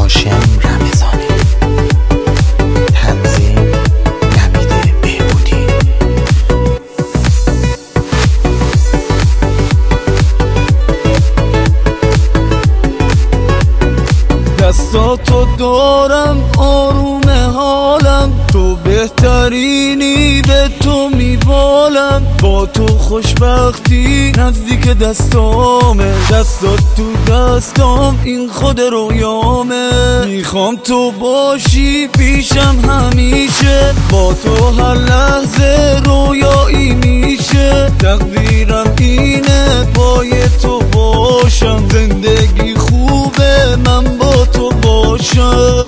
هاشم رمضانی، تنظیم نوید بهبودی. دستاتو دارم آروم حالم، تو بهترینی به تو میبالم، با تو خوشبختی نزدیک دستامه، دستات تو دستام این خود رویامه. میخوام تو باشی پیشم همیشه، با تو هر لحظه رویایی میشه، تقدیرم اینه پای تو باشم، زندگی خوبه من با تو باشم.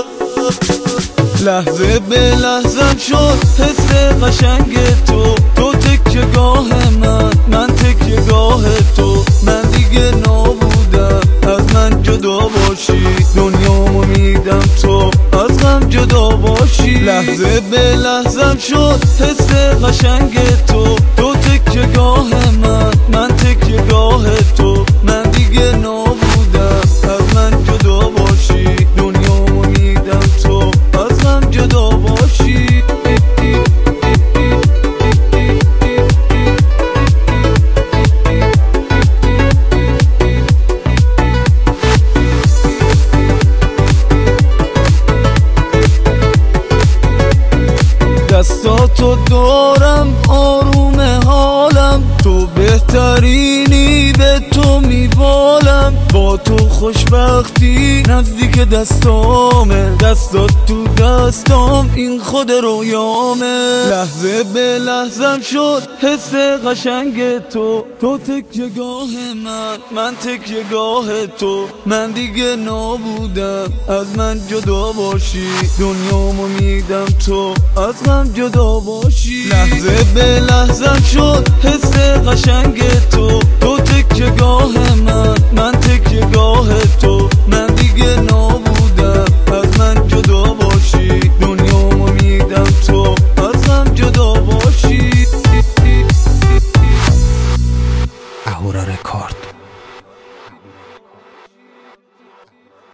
لحظه به لحظم شد حس قشنگ تو، تو تکیه گاه من تکیه گاه تو، من دیگه نابودم از من جدا باشی، دنیامو میدم تو از غم جدا باشی. لحظه به لحظم شد حس قشنگ تو، تو تکیه گاه من تکیه گاه تو، من دیگه نابودم از من جدا باشی، دنیامو میدم تو از غم جدا باشی. دستاتو دارم آروم حالم، تو بهترینی به تو میبالم، با تو خوشبختی نزدیک دستامه، دستات تو دستام این خود رویامه. لحظه به لحظم شد حس قشنگ تو، تو تکیه گاه من تکیه گاه تو، من دیگه نابودم از من جدا باشی، دنیامو میدم تو از غم جدا باشی. لحظه به لحظم شد حس قشنگ تو، تو تکیه گاه من